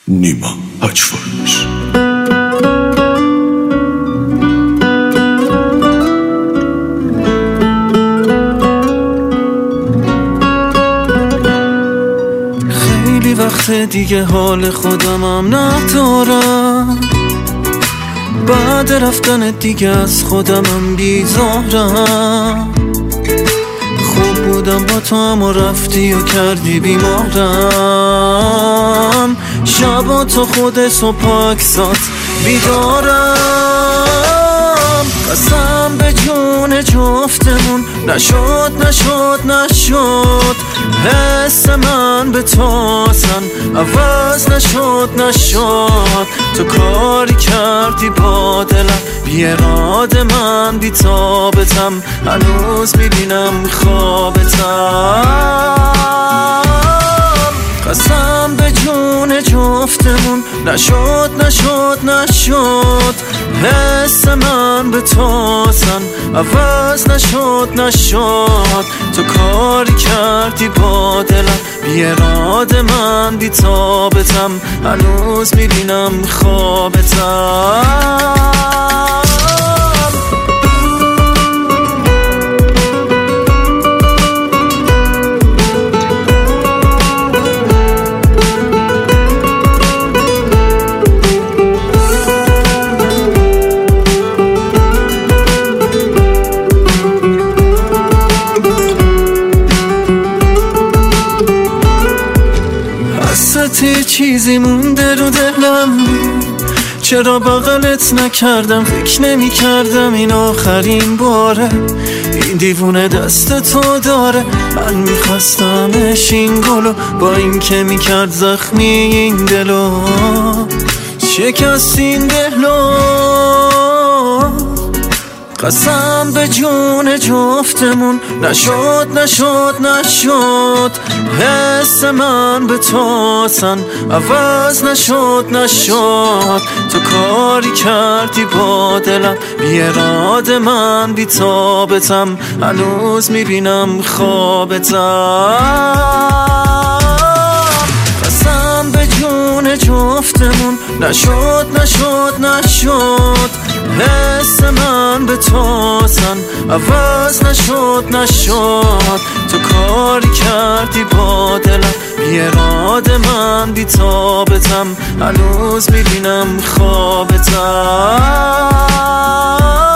نیما حج‌فروش. خیلی وقت دیگه حال خودمم ندارم، بعد رفتن دیگه از خودمم بیزارم. خوب بودم با تو اما رفتی و کردی بیمارم. شبا تو خودت و پاکسات بیدارم. قسم به جون جفتمون نشد حس من به تو اصلا عوض نشد. تو کاری کردی با دلم، بی اراده من بی تابتم، هنوز میبینم خوابتم. قسم به جون جفتمون نشد حس من به تو اصلا عوض نشد. تو کاری کردی با دلم، بی اراده من بی تابتم، هنوز میبینم خوابتم. چیزی مونده رو دلم، چرا بغلت نکردم؟ فکر نمی کردم این آخرین باره، این دیوونه دست تو داره. من میخواستمش این گلو، با این که میکرد زخمی این دلو، شکست این دلو. قسم به جون جفتمون نشد حس من به تو اصلا عوض نشد. تو کاری کردی با دلم، بی اراده من بی تابتم، هنوز میبینم خوابتم. قسم به جون جفتمون نشد حس من به تو اصلا عوض نشد. تو کاری کردی با دلم، بی اراده من بی تابتم، هنوز میبینم خوابتم.